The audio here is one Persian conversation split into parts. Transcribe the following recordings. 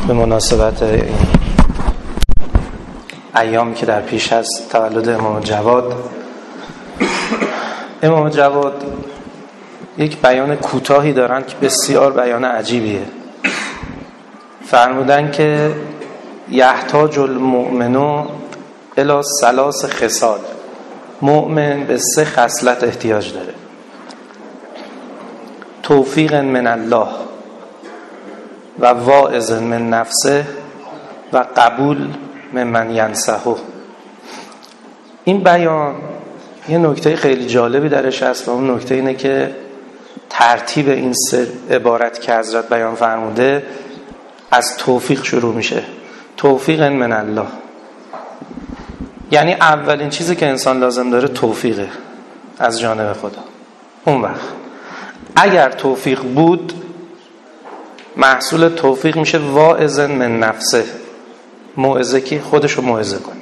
به مناسبت این ایامی که در پیش هست تولد امام جواد. امام جواد یک بیان کوتاهی دارن که بسیار بیان عجیبیه. فرمودن که یحتاج المؤمن الی ثلاث خصال، مؤمن به 3 خصلت احتیاج داره: توفیق من الله و واعظ من نفسه و قبول ممن ینصحه. این بیان یه نکته خیلی جالبی درش هست و اون نکته اینه که ترتیب این 3 عبارت که حضرت بیان فرموده از توفیق شروع میشه. توفیق من الله یعنی اولین چیزی که انسان لازم داره توفیقه از جانب خدا. اون وقت اگر توفیق بود، محصول توفیق میشه واعظ من نفسه، موعظه که خودشو موعظه کنه.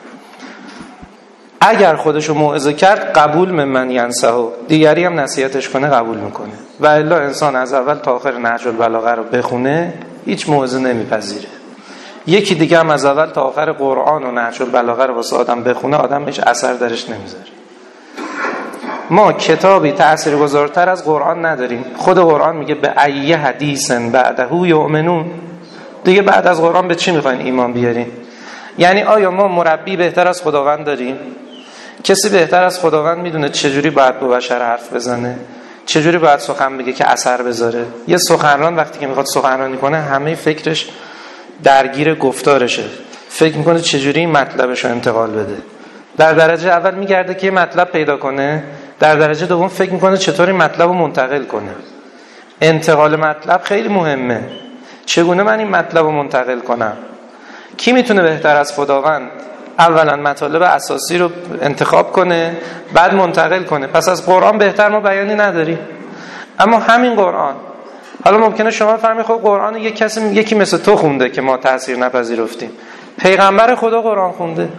اگر خودشو موعظه کرد، قبول ممن ینصحه، دیگری هم نصیحتش کنه قبول میکنه. و الا انسان از اول تا آخر نهج البلاغه رو بخونه هیچ موعظه نمیپذیره. یکی دیگه هم از اول تا آخر قرآن و نهج البلاغه رو واسه آدم بخونه، آدم هیچ اثر درش نمیذاره. ما کتابی تاثیرگذارتر از قرآن نداریم. خود قرآن میگه به ایه حدیث بعده یؤمنون. دیگه بعد از قرآن به چی میخواین ایمان بیارین؟ یعنی آیا ما مربی بهتر از خداوند داریم؟ کسی بهتر از خداوند میدونه چجوری باید با بشر حرف بزنه، چجوری باید سخن بگه که اثر بذاره؟ یه سخنران وقتی که میخواد سخنرانی کنه همه فکرش درگیر گفتارشه، فکر میکنه چجوری این مطلبش رو انتقال بده. در درجه اول میگرده که یه مطلب پیدا کنه، در درجه دوم فکر میکنه چطور این مطلب رو منتقل کنه. انتقال مطلب خیلی مهمه. چگونه من این مطلب رو منتقل کنم؟ کی میتونه بهتر از خداوند اولا مطالب اساسی رو انتخاب کنه بعد منتقل کنه؟ پس از قرآن بهتر ما بیانی نداریم. اما همین قرآن، حالا ممکنه شما فهمید خب قرآن یکی مثل تو خونده که ما تاثیر نپذیرفتیم. پیغمبر خدا قرآن خونده،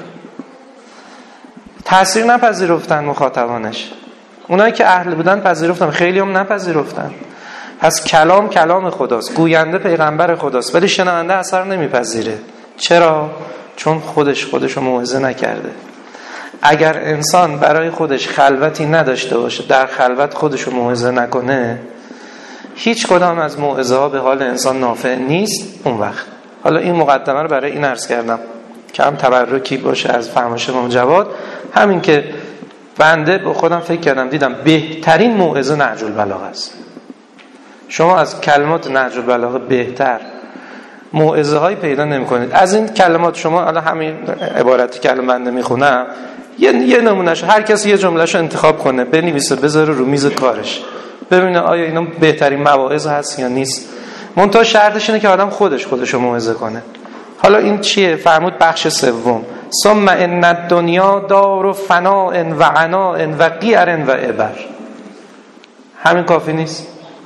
تاثیر نپذیرفتن مخاطبانش. اونایی که اهل بودن پذیرفتن، خیلی هم نپذیرفتن. پس کلام خداست، گوینده پیغمبر خداست، ولی شنونده اثر نمیپذیره. چرا؟ چون خودشو موعظه نکرده. اگر انسان برای خودش خلوتی نداشته باشه، در خلوت خودشو موعظه نکنه، هیچ کدام از موعظه ها به حال انسان نافع نیست. اون وقت حالا این مقدمه رو برای این عرض کردم که هم تبرکی باشه از فرمایش امام جواد. همین که بنده به خودم فکر کردم دیدم بهترین موعظه نهج البلاغه است. شما از کلمات نهج البلاغه بهتر موعظه هایی پیدا نمی کنید. از این کلمات شما الان همین عبارتی که الان بنده میخونم یه نمونهش، هر کسی یه جملهش انتخاب کنه بنویسه بذاره رو میز کارش، ببینه آیا اینا بهترین مواعظ هست یا نیست. منتها شرطش اینه که آدم خودشو موعظه کنه. حالا این چیه؟ فرمود بخش 3: ثم ان الدنیا دار فناء و عناء و قیر و عبر. همین کافی نیست؟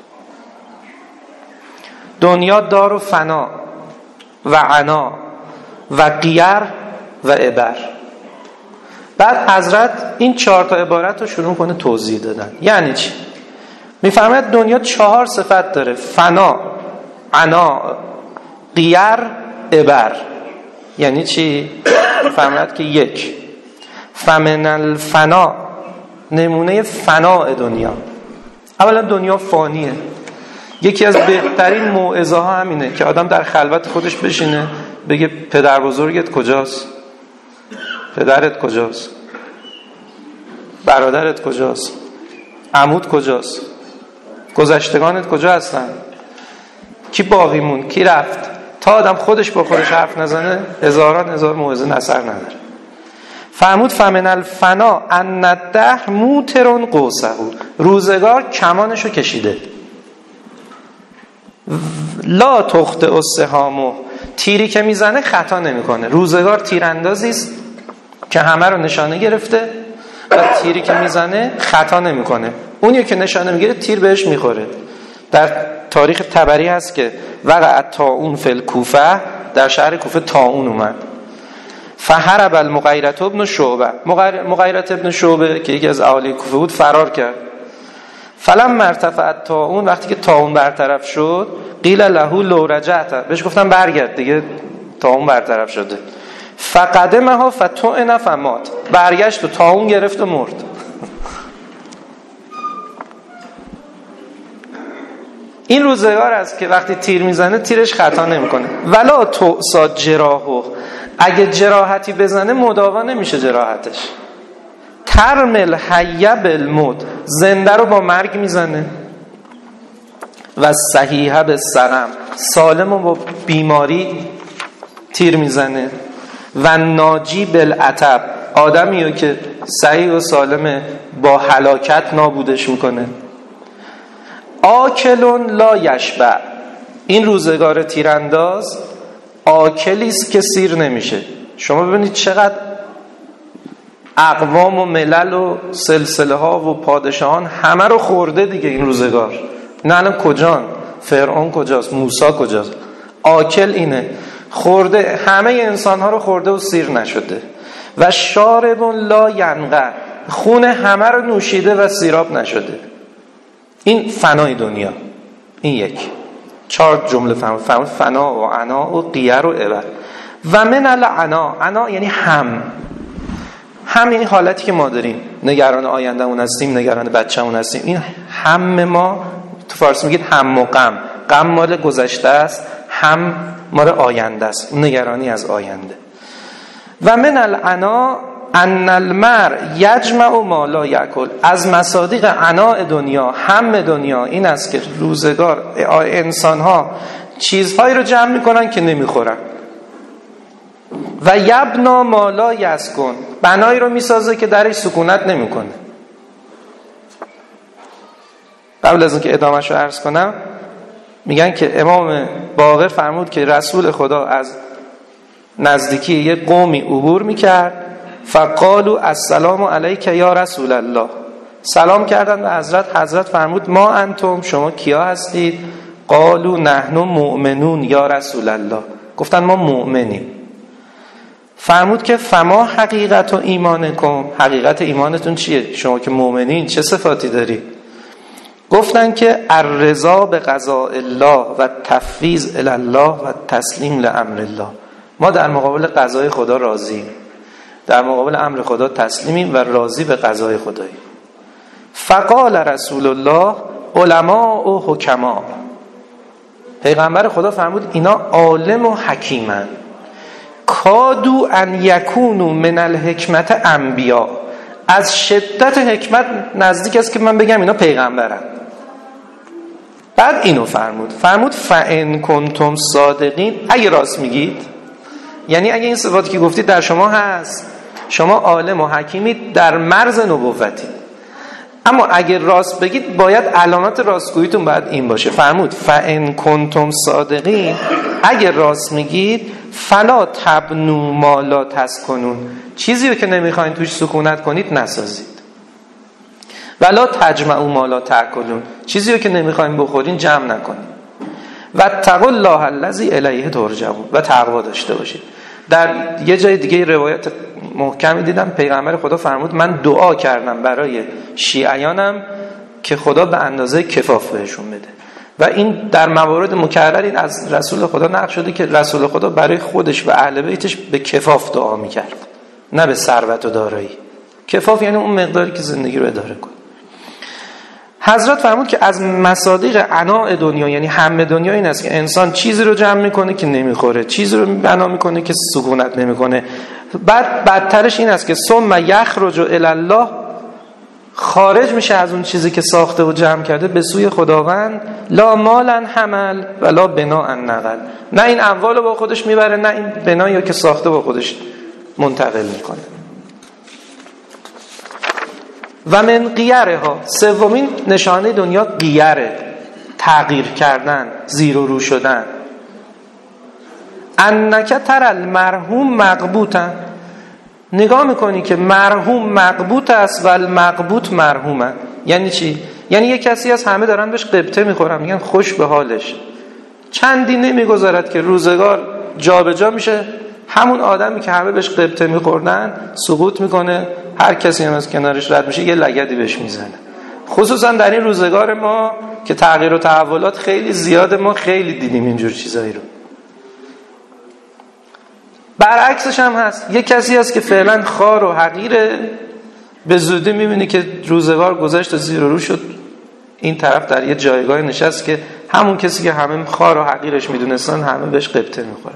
دنیا دار فنا و عنا و قیر و عبر. بعد حضرت این 4 تا عبارت رو شروع کنه توضیح دادن. یعنی چی؟ میفرماید دنیا 4 صفت داره: فنا، عنا، قیر، عبر. یعنی چی؟ میفرماید که 1 فمن الفنا، نمونه فناء دنیا. اولا دنیا فانیه. یکی از بهترین موعظه ها همینه که آدم در خلوت خودش بشینه بگه پدر بزرگت کجاست؟ پدرت کجاست؟ برادرت کجاست؟ عموت کجاست؟ گذشتگانت کجا هستن؟ کی باقی مون؟ کی رفت؟ تا آدم خودش با خودش حرف نزنه هزار موعظه اثر نداره. فرمود فمن الفنا ان الدهر موتر قوسه، روزگار کمانشو کشیده. لا تخطئ السهام، تیری که میزنه خطا نمیکنه. روزگار تیراندازی است که همه رو نشانه گرفته و تیری که میزنه خطا نمیکنه. اونی که نشانه میگیره تیر بهش میخوره. در تاریخ طبری هست که وقع طاعون فی الکوفه، در شهر کوفه طاعون اومد. فهرب المغیرة ابن شعبه، مغیرة ابن شعبه که یکی از اهالی کوفه بود فرار کرد. فلما ارتفع طاعون، وقتی که طاعون برطرف شد، قیل له لو رجعت، بهش گفتن برگرد دیگه طاعون برطرف شده. فقدمها فطعن فمات، برگشت و طاعون گرفت و مرد. این روزگار است که وقتی تیر میزنه تیرش خطا نمیکنه. ولا تؤسا جراحه، اگه جراحتی بزنه مداوا نمیشه جراحتش. ترمل حی بالموت، زنده رو با مرگ میزنه. و صحیحه بالسقم، سالم رو با بیماری تیر میزنه. و ناجی بالعطب، آدمیو که صحیح و سالمه با هلاکت نابودش میکنه. آکلون لا یشبع، این روزگار تیرانداز آکلیست که سیر نمیشه. شما ببینید چقدر اقوام و ملل و سلسله ها و پادشاهان همه رو خورده دیگه این روزگار. نه الان کجان؟ فرعون کجاست؟ موسی کجاست؟ آکل اینه، خورده، همه انسان ها رو خورده و سیر نشده. و شارب لا ینقع، خون همه رو نوشیده و سیراب نشده. این فنای دنیا. این یک 4 جمله فهم. فنا و عنا و قیر و عبر. و من العنا، عنا یعنی هم یعنی حالتی که ما داریم، نگران آیندهمون هستیم، نگران بچه‌مون هستیم. این هم ما تو فارسی میگید هم و غم. غم مال گذشته است، هم مال آینده است، نگرانی از آینده. و من العنا ان المرء یجمع ما لا یاکل، از مصادیق عناء دنیا، هم دنیا این است که روزگار انسان‌ها چیزهایی رو جمع میکنن که نمیخورن. و یبنا ما لا یسکن، بنایی رو میسازه که درش سکونت نمیکنه. قبل از اینکه ادامهش رو عرض کنم، میگن که امام باقر فرمود که رسول خدا از نزدیکی یک قومی عبور میکرد. فقالوا السلام علیک یا رسول الله، سلام کردن به حضرت فرمود ما انتم، شما کیا هستید؟ قالوا نحن مؤمنون یا رسول الله، گفتن ما مؤمنیم. فرمود که فما حقیقت و ایمانکم، حقیقت ایمانتون چیه؟ شما که مؤمنین چه صفاتی دارید؟ گفتن که الرضا به قضاء الله و تفویض الی الله و تسلیم لامر الله، ما در مقابل قضای خدا راضییم، در مقابل امر خدا تسلیمیم و راضی به قضای خداییم. فقال رسول الله علماء و حکما، پیغمبر خدا فرمود اینا عالم و حکیمن. کادو ان یکونو من الحکمت انبیا، از شدت حکمت نزدیک است که من بگم اینا پیغمبرن. بعد اینو فرمود فان کنتم صادقین، اگه راست میگید، یعنی اگه این صفاتی که گفتید در شما هست، شما عالم و حکیمید، در مرز نبوتی. اما اگه راست بگید باید علامت راستگوییتون باید این باشه. فرمود فان کنتم صادقین، اگه راست میگید فلا تبنوا ما لا تسکنون، چیزی رو که نمیخواین توش سکونت کنید نسازید. ولا تجمعوا ما لا تاکلون، چیزی رو که نمیخواین بخورین جمع نکنید. و اتقوا الله الذی الیه ترجعون، و تقوا داشته باشید. در یه جای دیگه روایت محکمی دیدم پیغمبر خدا فرمود من دعا کردم برای شیعیانم که خدا به اندازه کفاف بهشون بده. و این در موارد مکرر از رسول خدا نقل شده که رسول خدا برای خودش و اهل بیتش به کفاف دعا میکرد، نه به ثروت و دارایی. کفاف یعنی اون مقداری که زندگی رو اداره کنه. حضرت فرمود که از مصادیق عناء دنیا، یعنی هم دنیا، این است که انسان چیزی رو جمع میکنه که نمیخوره، چیزی رو بنا میکنه که سکونت نمیکنه. بعد بدترش این است که ثم یخرج الی الله، خارج میشه از اون چیزی که ساخته و جمع کرده به سوی خداوند. لا مالا حمل ولا بناء نقل، نه این اموال رو با خودش میبره، نه این بنایی که ساخته با خودش منتقل میکنه. و من قیرها، سومین نشانه دنیا قیره، تغییر کردن، زیر و رو شدن. انک تر المرحوم مقبوتا، نگاه میکنی که مرحوم مقبوت است و المقبوت مرحومه. یعنی چی؟ یعنی یک کسی از همه دارن بهش قبطه میخورن، میگن خوش به حالش، چندی نمیگذارد که روزگار جابجا میشه، همون آدمی که همه بهش قبطه میخوردن سقوط میکنه، هر کسی هم از کنارش رد میشه یه لگدی بهش میزنه. خصوصا در این روزگار ما که تغییر و تحولات خیلی زیاده، ما خیلی دیدیم اینجور چیزایی رو. برعکسش هم هست، یک کسی هست که فعلا خوار و حقیره، به زودی میبینی که روزگار گذشت و زیر و رو شد، این طرف در یه جایگاه نشست که همون کسی که همه خوار و حقیرش میدونستن همه بهش قبطه میخورن.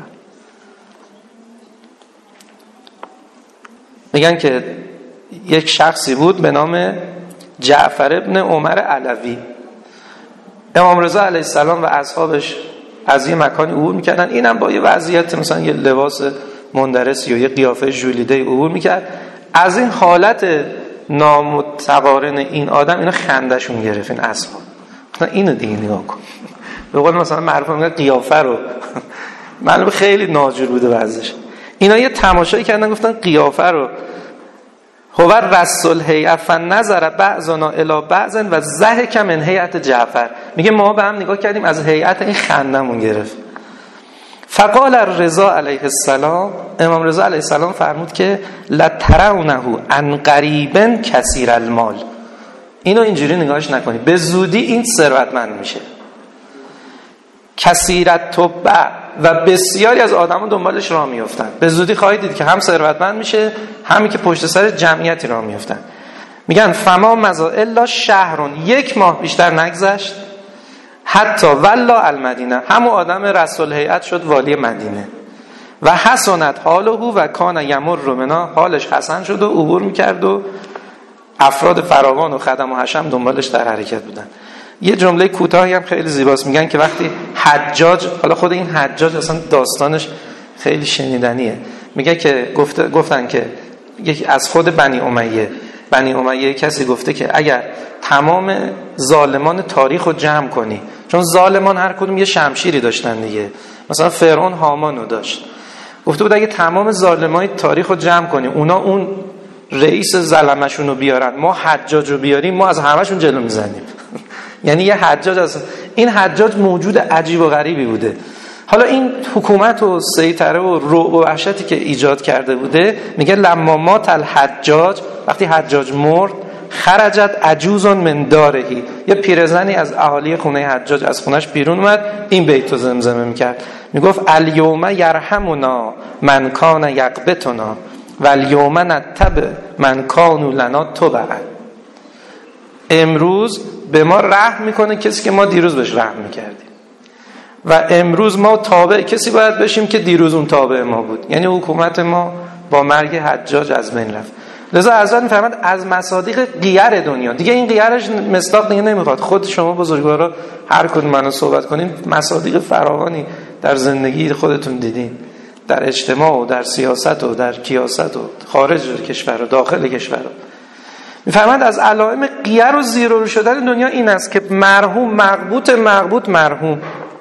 میگن که یک شخصی بود به نام جعفر ابن عمر علوی. امام رضا علیه السلام و اصحابش از یه مکانی عبور میکردن، اینم با یه وضعیت مثلا یه لباس مندرس یا یه قیافه ژولیده عبور میکرد. از این حالت نامتقارن این آدم اینا خندشون گرفت، این اصحاب. اینو دیگه نگاه کن، به قول مثلا معروف میگن قیافه رو معلومه خیلی ناجور بوده وضعش. اینا یه تماشایی کردن گفتن قیافه رو هو رسول هیئت فنظر بعضنا الی بعض و ضحک من هیئت جعفر. میگه ما به هم نگاه کردیم از هیئت این خندمون گرفت. فقال رضا علیه السلام، امام رضا علیه السلام فرمود که لترونه عن قریب کثیر المال. اینو اینجوری نگاهش نکنید، به زودی این ثروتمند میشه. کثیرت تبع و بسیاری از آدما دنبالش راه میافتن. به زودی خواهید دید که هم ثروتمند میشه، همین که پشت سر جمعیتی راه میافتن. میگن فما مضى الا شهر، یک ماه بیشتر نگذشت، حتی ولا المدینه، همون آدم رسول هیئت شد والی مدینه. و حسنت حاله و کان یمر منا، حالش حسن شد و عبور میکرد و افراد فراوان و خدم و حشم دنبالش در حرکت بودن. یه جمله کوتاهی هم خیلی زیباست، میگن که وقتی حجاج، حالا خود این حجاج اصلا داستانش خیلی شنیدنیه، میگه که گفتن که یکی از خود بنی امیه کسی گفته که اگر تمام ظالمان تاریخ رو جمع کنی، چون ظالمان هر کدوم یه شمشیری داشتن دیگه، مثلا فرعون هامانو داشت، گفته بود اگه تمام ظالمای تاریخ رو جمع کنی، اونا اون رئیس ظلمشون رو بیارن، ما حجاج رو بیاریم، ما از همشون جلو میزنیم. یعنی یه حجاج، از این حجاج موجود عجیب و غریبی بوده. حالا این حکومت و سیطره و رعب و وحشتی که ایجاد کرده بوده، میگه لما مات الحجاج، وقتی حجاج مرد، خرجت عجوز من دارهی، یه پیرزنی از اهالی خونه حجاج از خونش بیرون اومد، این بیت رو زمزمه میکرد، میگفت الیوم یرحمنا من کان یقبتنا و الیوم نتبع من کانوا لنا تبعا. امروز به ما رحم میکنه کسی که ما دیروز بهش رحم میکردیم و امروز ما تابع کسی باید بشیم که دیروز اون تابع ما بود. یعنی حکومت ما با مرگ حجاج از بین رفت. لذا حضرت میفرماد از مصادیق غیر دنیا، دیگه این غیرش مصداق دیگه نمیخواد. خود شما بزرگوارا هر کدوم منو صحبت کنین، مصادیق فراوانی در زندگی خودتون دیدین، در اجتماع و در سیاست و در کیاست و خارج کشور و داخل کشور. میفرماد از علائم غیر و زیر و رو شدن دنیا این است که مرحوم مغبوط مرحوم،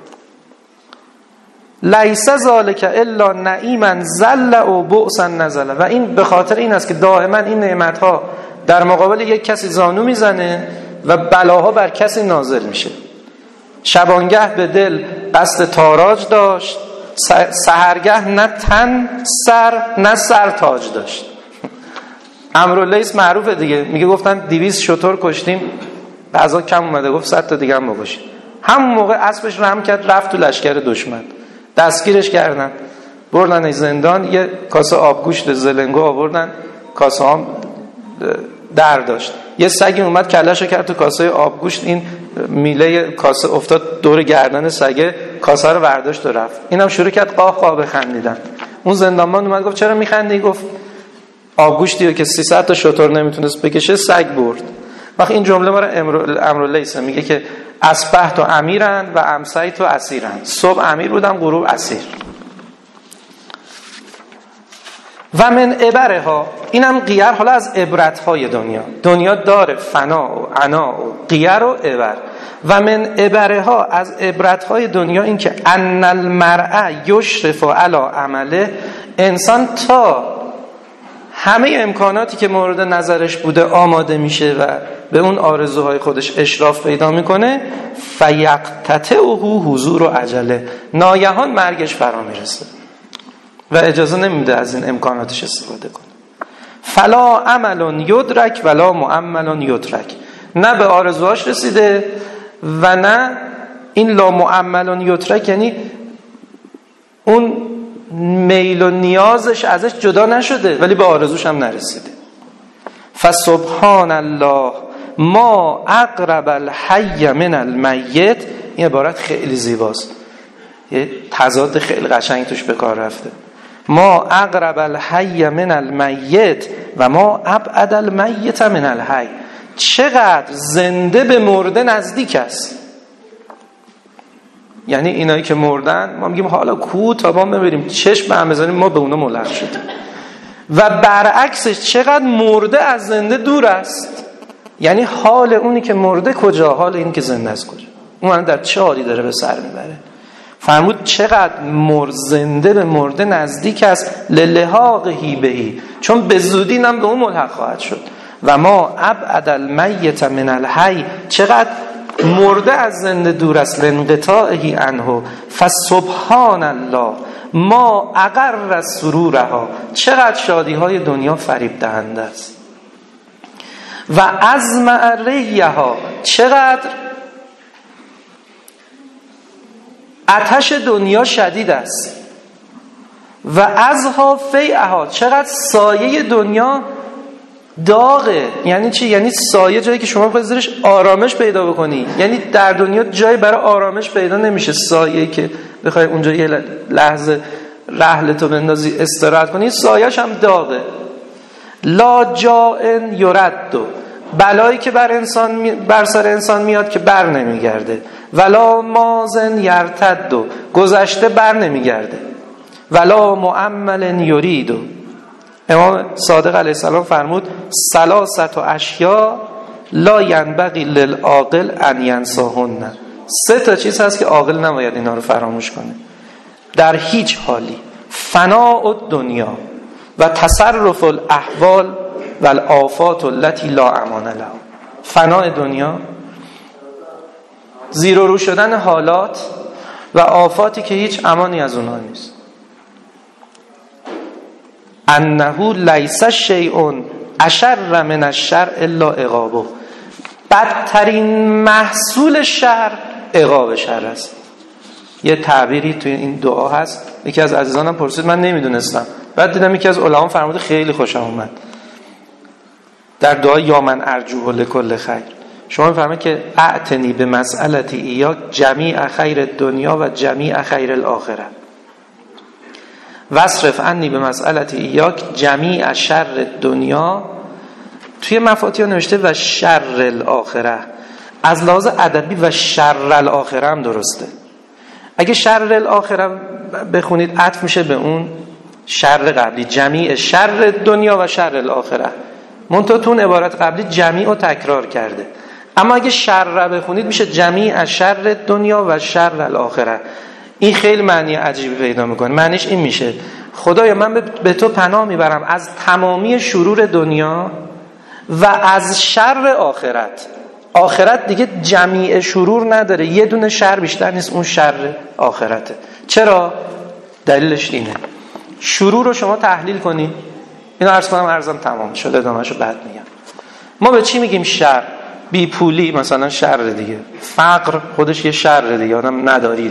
لیس ذالک الا نعیما زل و بؤسا نزل. و این به خاطر این است که دائما این نعمتها در مقابل یک کسی زانو میزنه و بلاها بر کسی نازل میشه. شبانگه به دل قصد تاراج داشت، سحرگه نه تن سر نه سر تاج داشت. امراللیث معروفه دیگه، میگه گفتن 200 شتر کشتیم، غذا کم اومده، گفت 100 تا دیگه هم بکشیم. همون موقع اسبش رحم کرد، رفت تو لشکر دشمن، دستگیرش کردن، بردن زندان. یه کاسه آبگوشت زلنگو آوردن، کاسه هم در داشت، یه سگی اومد کلهشو کرد تو کاسه آبگوشت، این میله کاسه افتاد دور گردن سگه، کاسه رو برداشت و رفت. اینم شروع کرد قاه قاه بخندیدن. اون زندانبان اومد گفت چرا میخندی؟ گفت آبگوشتیو که 300 تا شتر نمیتونست بکشه سگ برد. وقتی این جمله ما رو امراللیث میگه که اصبحت امیرن و امسیت اسیرن، صبح امیر بودم غروب اسیر. و من عبرها، اینم غیر، حالا از عبرت‌های دنیا داره فنا و عنا و غیر و عبر. و من عبرها، از عبرت‌های دنیا این که ان المرء یشرف علی عمله، انسان تا همه امکاناتی که مورد نظرش بوده آماده میشه و به اون آرزوهای خودش اشراف پیدا میکنه، فیقتطعه حضور و عجله، ناگهان مرگش فرا میرسه و اجازه نمیده از این امکاناتش استفاده کنه. فلا عمل یدرک ولا مؤمل یترک، نه به آرزوهاش رسیده و نه این لا معمل یترک، یعنی اون میل و نیازش ازش جدا نشده ولی به آرزوش هم نرسیده. فسبحان الله ما اقرب الحی من المیت. این عبارت خیلی زیباست، یه تضاد خیلی قشنگ توش به کار رفته. ما اقرب الحی من المیت و ما ابعد المیت من الحی. چقدر زنده به مرده نزدیک است. یعنی اینایی که مردن ما میگیم حالا کو تا ما ببینیم چشم به هم بزنیم ما به اونا ملحق شدیم، و برعکسش چقدر مرده از زنده دور است. یعنی حال اونی که مرده کجا، حال این که زنده است کجا، اون در چه حالی داره به سر میبره. فرمود چقدر زنده به مرده نزدیک است، للحاقه بهی، چون به زودی هم به اون ملحق خواهد شد. و ما ابعد المیت من الحی، چقدر مرده از زنده دور است، لانقطاعه عنه. فسبحان الله ما اقر سرورها، چقدر شادی های دنیا فریب دهنده است. و ازمع ریها، چقدر آتش دنیا شدید است. و ازها فیعها، چقدر سایه دنیا داغه. یعنی چی؟ یعنی سایه جایی که شما بخواید زیرش آرامش پیدا بکنی. یعنی در دنیا جایی برای آرامش پیدا نمیشه، سایه‌ای که بخوای اونجا یه لحظه رحلتو بندازی استراحت کنی، سایه‌ش هم داغه. لا جائن یرد، بلایی که بر سر انسان میاد که بر نمیگرده. ولا مازن یرتد، گذشته بر نمیگرده. ولا مؤمل یرید. امام صادق علیه السلام فرمود ثلاثه اشیاء لا ینبغی للعاقل ان ینساهن. 3 چیز هست که عاقل نباید اینا رو فراموش کنه در هیچ حالی: فناء الدنیا و تصرف الاحوال و الآفات التي لا امان لها. فناء دنیا، زیر و رو شدن حالات و آفاتی که هیچ امانی از اونها نیست. انه لیس شیء اشر من الشر الا عقابه. بدترین محصول شر عقاب شر است. یه تعبیری توی این دعا هست، یکی از عزیزانم پرسید، من نمیدونستم، بعد دیدم یکی از علما فرموده خیلی خوشم اومد. در دعا یا من ارجوه لکل خیر، شما میفرمایید که اعتنی به مسئلتی ایاک جمیع خیر دنیا و جمیع خیر الاخره، واصرف عنی به مسئلتی ایاک جمیع شر دنیا. توی مفاتیح نوشته و شر الاخره. از لحاظ ادبی و شر الاخره هم درسته. اگه شر الاخره بخونید عطف میشه به اون شر قبلی، جمیع شر دنیا و شر الاخره. منتها تو اون عبارت قبلی جمیع رو تکرار کرده. اما اگه شر بخونید میشه جمیع شر دنیا و شر الاخره. این خیلی معنی عجیبی پیدا میکنه. معنیش این میشه خدایا من به تو پناه میبرم از تمامی شرور دنیا و از شر آخرت. آخرت دیگه جمیع شرور نداره، یه دونه شر بیشتر نیست، اون شر آخرته. چرا؟ دلیلش اینه. شرور رو شما تحلیل کنید. اینو عرض کنم، عرضم تمام شد، ادامه‌شو بعد میگم. ما به چی میگیم شر؟ بی پولی مثلا شر دیگه. فقر خودش یه شر دیگه. آدم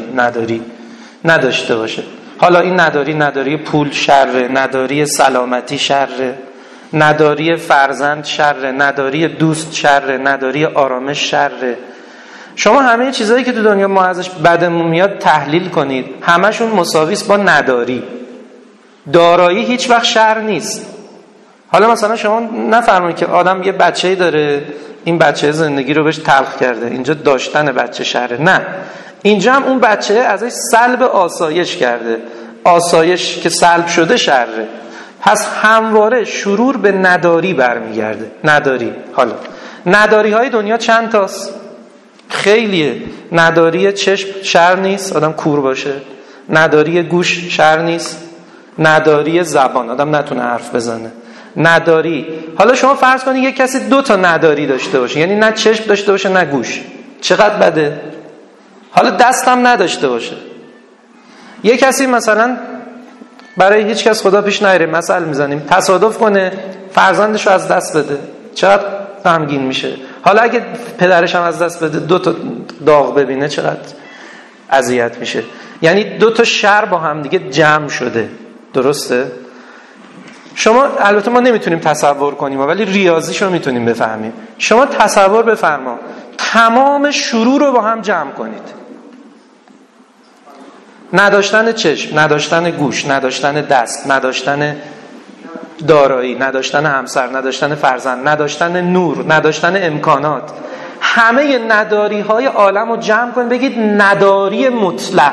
نداشته باشه. حالا این نداری پول شر، نداری سلامتی شر، نداری فرزند شر، نداری دوست شر، نداری آرامش شر. شما همه چیزایی که تو دنیا ما ازش بدمون میاد تحلیل کنید، همشون مساوی است با نداری. دارایی هیچ وقت شر نیست. حالا مثلا شما نفرمایید که آدم یه بچه‌ای داره، این بچه زندگی رو بهش تلخ کرده، اینجا داشتن بچه شره. نه، اینجا هم اون بچه ازش سلب آسایش کرده، آسایش که سلب شده شره. پس همواره شرور به نداری برمیگرده. حالا نداری های دنیا چند تاست؟ خیلیه. نداری چشم شر نیست، آدم کور باشه. نداری گوش شر نیست. نداری زبان، آدم نتونه حرف بزنه. نداری. حالا شما فرض کنید یک کسی 2 تا نداری داشته باشه، یعنی نه چشم داشته باشه نه گوش. چقدر بده؟ حالا دستم نداشته باشه. یک کسی مثلا برای هیچ کس خدا پیش نیاره، مثلا میزنیم، تصادف کنه فرزندشو از دست بده، چقدر غمگین میشه. حالا اگه پدرش هم از دست بده 2 تا داغ ببینه چقدر اذیت میشه. یعنی 2 تا شر با هم دیگه جمع شده. درسته؟ شما البته ما نمیتونیم تصور کنیم ولی ریاضیشو میتونیم بفهمیم. شما تصور بفرما تمام شروع رو با هم جمع کنید. نداشتن چشم، نداشتن گوش، نداشتن دست، نداشتن دارایی، نداشتن همسر، نداشتن فرزند، نداشتن نور، نداشتن امکانات، همه نداری های عالم رو جمع کنید بگید نداری مطلق.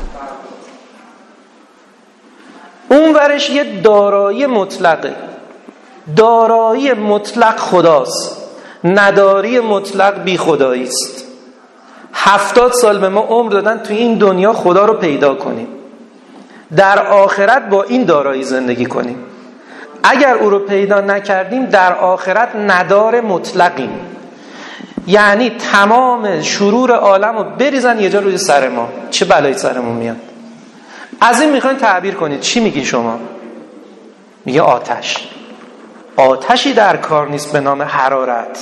اون ورش یه دارایی مطلقه. دارایی مطلق خداست، نداری مطلق بی خدایی است. 70 سال به ما عمر دادن توی این دنیا خدا رو پیدا کنیم، در آخرت با این دارایی زندگی کنیم. اگر او رو پیدا نکردیم در آخرت ندار مطلقیم. یعنی تمام شرور عالم رو بریزن یه جا روی سر ما، چه بلایی سرمون میاد. از این میخواین تعبیر کنید، چی میگی شما؟ میگه آتش. آتشی در کار نیست به نام حرارت.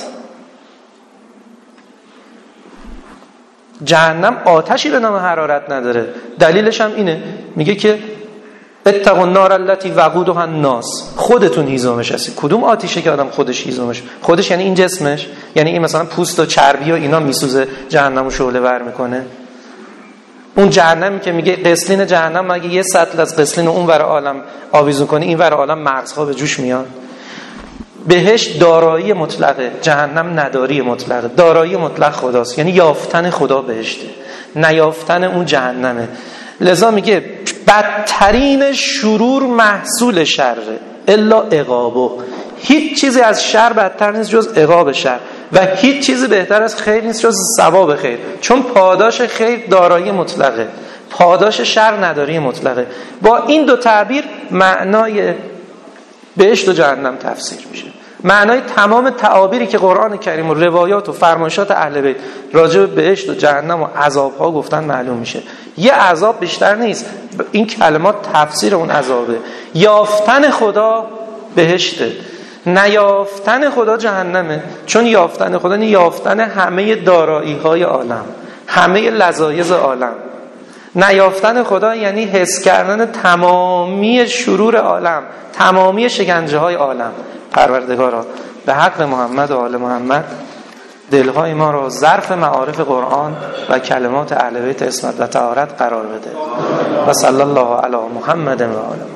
جهنم آتشی به نام حرارت نداره. دلیلش هم اینه، میگه که اتقوا النار التي وقودها الناس. خودتون هیزمش هستی. کدوم آتیشه که آدم خودش هیزمش؟ خودش یعنی این جسمش، یعنی این مثلا پوست و چربی و اینا میسوزه جهنمو شعله ور میکنه. اون جهنمی که میگه قسلین جهنم مگه یه سطل از قسلین اون ور عالم آویزون کنی این ور عالم مغزها به جوش میاد؟ بهشت دارایی مطلقه، جهنم نداری مطلقه. دارایی مطلق خداست، یعنی یافتن خدا بهشته، نیافتن اون جهنمه. لذا میگه بدترین شرور محصول شره الا عقابه. هیچ چیزی از شر بدتر نیست جز عقاب شر و هیچ چیزی بهتر از خیر نیست جز ثواب خیر. چون پاداش خیر دارایی مطلقه، پاداش شر نداری مطلقه. با این 2 تعبیر معنای بهشت و جهنم تفسیر میشه. معنای تمام تعابیری که قرآن کریم و روایات و فرمایشات اهل بیت راجع به بهشت و جهنم و عذاب‌ها گفتن معلوم میشه. یه عذاب بیشتر نیست، این کلمات تفسیر اون عذابه. یافتن خدا بهشته، نیافتن خدا جهنمه. چون یافتن خدا یعنی یافتن همه دارایی‌های عالم، همه لذایذ عالم. نیافتن خدا یعنی حس کردن تمامی شرور عالم، تمامی شکنجه‌های عالم. پروردگارا به حق محمد و آل محمد دلهای ما را ظرف معارف قرآن و کلمات اهل بیت عصمت و طهارت قرار بده. و صلی الله علی محمد و آله.